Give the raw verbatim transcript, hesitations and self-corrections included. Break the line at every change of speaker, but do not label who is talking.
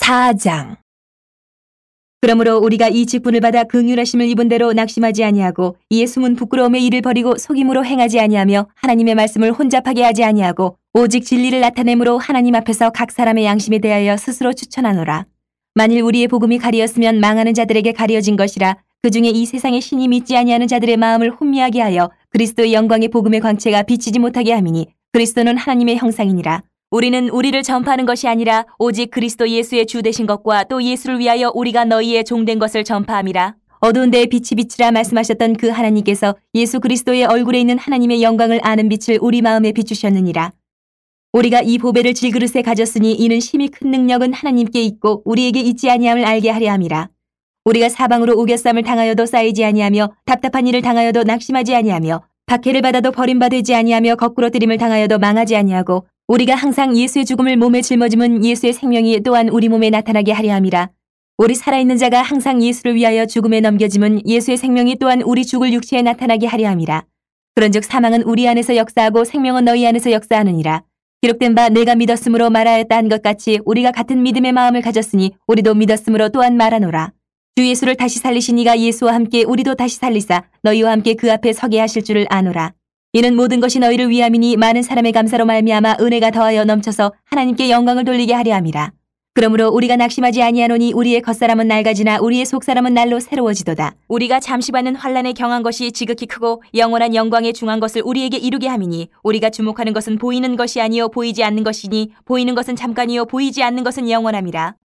사 장. 그러므로 우리가 이 직분을 받아 긍휼하심을 입은 대로 낙심하지 아니하고 이에 숨은 부끄러움의 일을 버리고 속임으로 행하지 아니하며 하나님의 말씀을 혼잡하게 하지 아니하고 오직 진리를 나타내므로 하나님 앞에서 각 사람의 양심에 대하여 스스로 추천하노라. 만일 우리의 복음이 가리었으면 망하는 자들에게 가려진 것이라. 그중에 이 세상의 신이 믿지 아니하는 자들의 마음을 혼미하게 하여 그리스도의 영광의 복음의 광채가 비치지 못하게 함이니 그리스도는 하나님의 형상이니라. 우리는 우리를 전파하는 것이 아니라 오직 그리스도 예수의 주 되신 것과 또 예수를 위하여 우리가 너희의 종된 것을 전파함이라. 어두운 데에 빛이 비치라 말씀하셨던 그 하나님께서 예수 그리스도의 얼굴에 있는 하나님의 영광을 아는 빛을 우리 마음에 비추셨느니라. 우리가 이 보배를 질그릇에 가졌으니 이는 심히 큰 능력은 하나님께 있고 우리에게 있지 아니함을 알게 하려 함이라. 우리가 사방으로 우겨쌈을 당하여도 쌓이지 아니하며 답답한 일을 당하여도 낙심하지 아니하며 박해를 받아도 버림받지 아니하며 거꾸로 들임을 당하여도 망하지 아니하고 우리가 항상 예수의 죽음을 몸에 짊어짐은 예수의 생명이 또한 우리 몸에 나타나게 하려 함이라. 우리 살아있는 자가 항상 예수를 위하여 죽음에 넘겨짐은 예수의 생명이 또한 우리 죽을 육체에 나타나게 하려 함이라. 그런즉 사망은 우리 안에서 역사하고 생명은 너희 안에서 역사하느니라. 기록된 바 내가 믿었으므로 말하였다 한 것 같이 우리가 같은 믿음의 마음을 가졌으니 우리도 믿었으므로 또한 말하노라. 주 예수를 다시 살리신 이가 예수와 함께 우리도 다시 살리사 너희와 함께 그 앞에 서게 하실 줄을 아노라. 이는 모든 것이 너희를 위함이니 많은 사람의 감사로 말미암아 은혜가 더하여 넘쳐서 하나님께 영광을 돌리게 하려 함이라. 그러므로 우리가 낙심하지 아니하노니 우리의 겉사람은 낡아지나 우리의 속사람은 날로 새로워지도다. 우리가 잠시 받는 환난에 경한 것이 지극히 크고 영원한 영광에 중한 것을 우리에게 이루게 함이니 우리가 주목하는 것은 보이는 것이 아니요 보이지 않는 것이니 보이는 것은 잠깐이요 보이지 않는 것은 영원함이라.